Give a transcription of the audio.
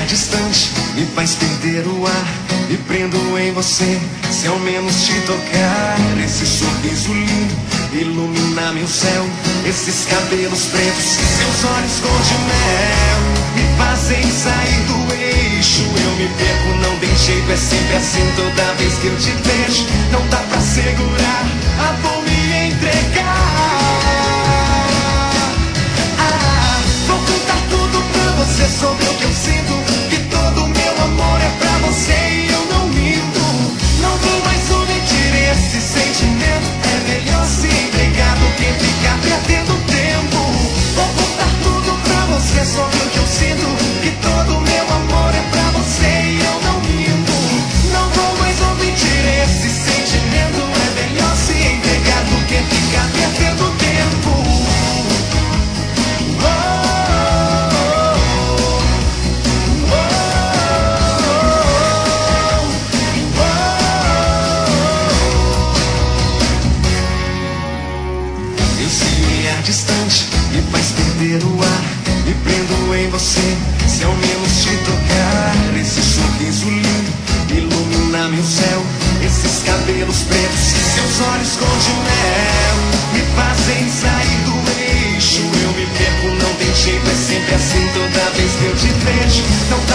distante me faz perder o ar. Me prendo em você, se ao menos te tocar. Esse sorriso lindo ilumina meu céu. Esses cabelos pretos, seus olhos cor de mel, me fazem sair do eixo. Eu me perco, não tem jeito, é sempre assim toda vez que eu te vejo. Não dá pra segurar, vou me entregar. Vou contar tudo pra você sobre o que eu sinto, que todo meu amor é pra você e eu não minto. Não vou mais omitir esse sentimento, é melhor se entregar do que ficar perdendo tempo. Vou contar tudo pra você sobre o que eu sinto, que todo meu amor é pra você e eu não minto. Não vou mais omitir esse sentimento, é melhor se entregar do que ficar perdendo tempo. Distante, me faz perder o ar. Me prendo em você, se ao menos te tocar. Esse sorriso lindo ilumina meu céu. Esses cabelos pretos, seus olhos cor de mel, me fazem sair do eixo. Eu me perco, não tem jeito, é sempre assim toda vez que eu te vejo. Não